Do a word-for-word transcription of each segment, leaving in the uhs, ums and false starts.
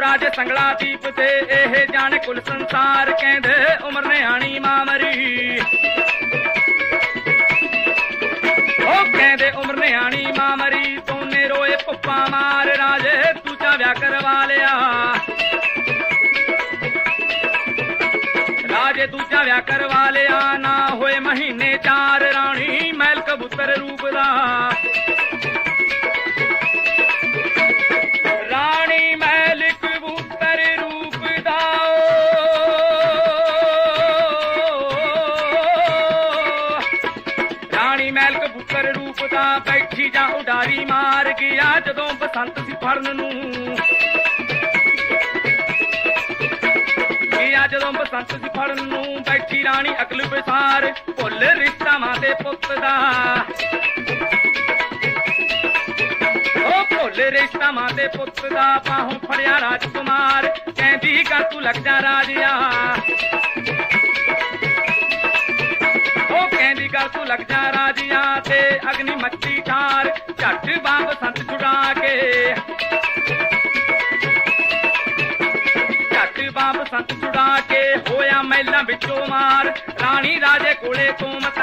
राजे संगला दीप ते एह जाने कुल संसार कहंदे उमर ने आनी मां मरी ओ कहंदे उमर ने आनी मां मरी तोने रोए पुप्पा मार राजे तूचा व्या करवा लिया राजे दूजा व्या करवा लिया ना होए महीने चार रानी मैल कबूतर रूप दा रानी मैल कबूतर रूप दा रानी मैल कबूतर रूप दा बैठी जा उडारी मार गया जदों बसंत सी फड़न नूं जदों बसंत सी फड़न नूं बैठी रानी अकल विसार भुल रिश्ता मां दे पुੱਤ दा ओ भुल रिश्ता मां दे पुੱਤ दा बाहों फड़िया राजकुमार कहंदी कर तू लग जा राजिया ओ कहंदी कर तू लग जा राजिया ते अग्नि मच्ची ठार झट बां बसंत छुड़ा के बाप संत छुड़ा के होया मैला बिचो मार रानी राजे कोले तो मता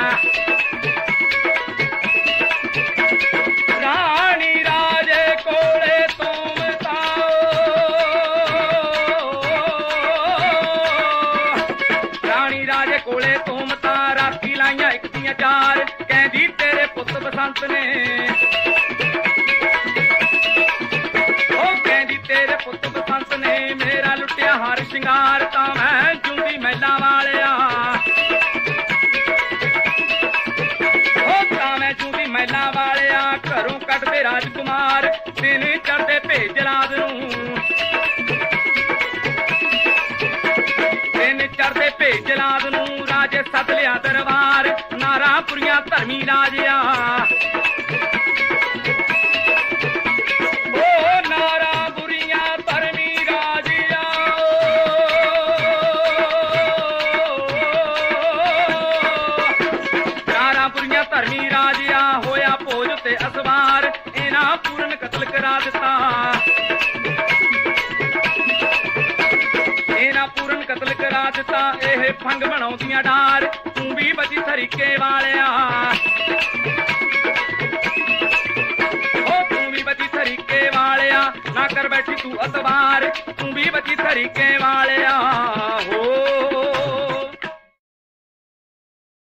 रानी राजे कोले तो मता रानी राजे कोले तो मता राखी लाइया एक दिया चार कहंदी तेरे पुत बसंत ने ओ कहंदी तेरे पुत बसंत ने मेरा लुटिया हर शिंगार तां मैं जूंदी मैला वालिया ओ तां मैं जूंदी मैला वालिया घरों कटदे राजकुमार दिन चढ़दे भेज रात नूं दिन चढ़दे भेज रात नूं राजे सद लिया दरबार नारा पुरिया धर्मी राजिया असवार इना पूरन कतल करा दिता इना पूरन कतल करा दिता एह फंग बनाउंदियां डार तू भी बची तरीके वालिया ओ तू भी बची तरीके वालिया ना कर बैठी तू अतवार तू भी बची तरीके वालिया